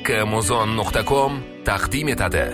Makkmuzon.com taqdim etadi.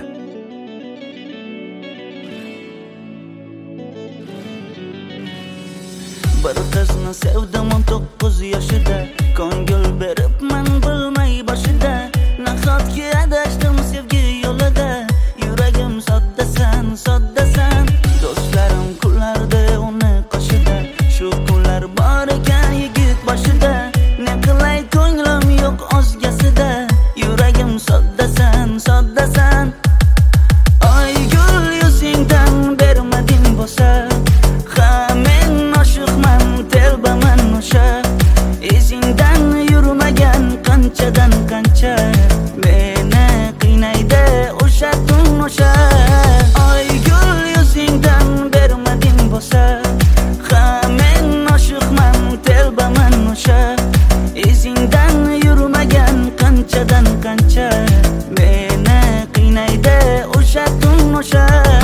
Bir qizni sevdim 19 yoshida, ko'ngil beribman bilmay boshida. Nahotki adashdim sevgi yo'lida, yuragim soddasan, soddasan. Do'stlarim kullardi uni qoshida, shu kunlar bor ekan yigit boshida. Ne qilay ko'nglim yo'q o'zgasida, yuragim soddasan, soddasan. Ay gul yuzingdan bermading bo'lsa, men oshiqman, telbaman o'sha. Izingdan yurmagan qanchadan qancha, meni qiynaydi o'sha tun o'sha. Ay gul yuzingdan bermading bo'lsa, men oshiqman, telbaman o'sha. Izingdan yurmagan qanchadan qancha, meni qiynaydi o'sha tun o'sha.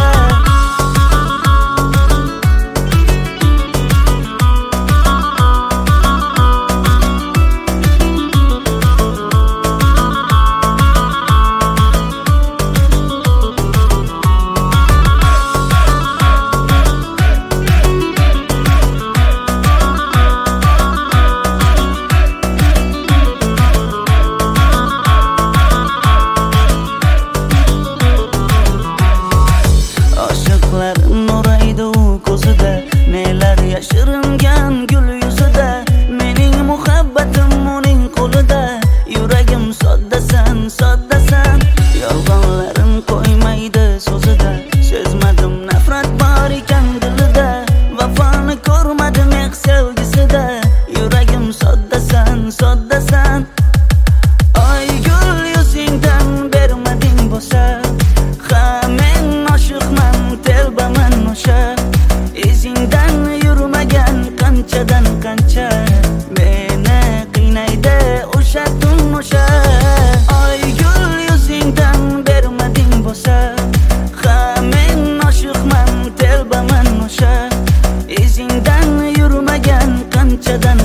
Neler yashiringan gul yuzida, mening muhabbatim uning qo'lida. Yuragim soddasan, soddasan. Yolg'onlarim qo'ymaydi so'zida, sezmadim nafrat bor ekan dilida. Vafoni ko'rmadim ex sevgisida, yuragim soddasan, soddasan. Ay gul yuzingdan bermading bo'lsa, men oshiqman, telbaman o'sha. Izingdan yurmagan qanchadan qancha, meni qiynaydi o'sha tun o'sha. Ay gul yuzingdan bermading bo'lsa, men oshiqman, telbaman o'sha. Izingdan yurmagan qanchadan